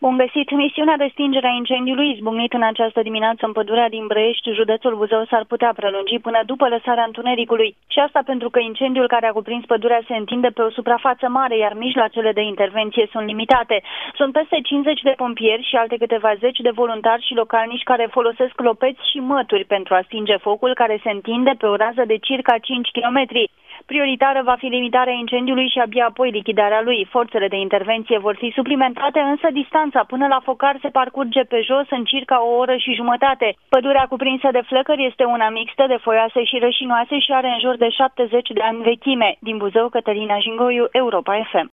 Bun găsit! Misiunea de stingere a incendiului izbucnit în această dimineață în pădurea din Brăiești, județul Buzău, s-ar putea prelungi până după lăsarea întunericului. Și asta pentru că incendiul care a cuprins pădurea se întinde pe o suprafață mare, iar mijloacele de intervenție sunt limitate. Sunt peste 50 de pompieri și alte câteva zeci de voluntari și localnici care folosesc lopeți și mături pentru a stinge focul care se întinde pe o rază de circa 5 km. Prioritară va fi limitarea incendiului și abia apoi lichidarea lui. Forțele de intervenție vor fi suplimentate, însă distanța până la focar se parcurge pe jos în circa o oră și jumătate. Pădurea cuprinsă de flăcări este una mixtă de foioase și rășinoase și are în jur de 70 de ani vechime. Din Buzău, Cătălina Jingoiu, Europa FM.